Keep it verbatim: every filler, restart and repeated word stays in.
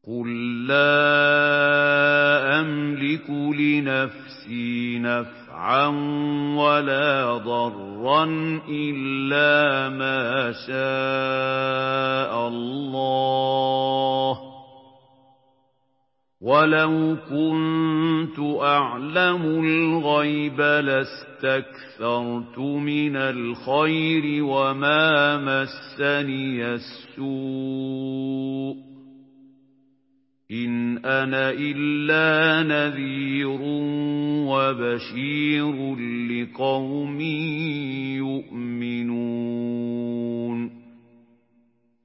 قُل لَّا أَمْلِكُ لِنَفْسِي نَفْعًا وَلَا ضَرًّا إِلَّا مَا شَاءَ اللَّهُ ۗ وَلَوْ كُنتُ أَعْلَمُ الْغَيْبَ لَاسْتَكْثَرْتُ مِنَ الْخَيْرِ وَمَا مَسَّنِيَ السُّوءُ ۚ إِنْ أَنَا إِلَّا نَذِيرٌ وَبَشِيرٌ لِّقَوْمٍ يُؤْمِنُونَ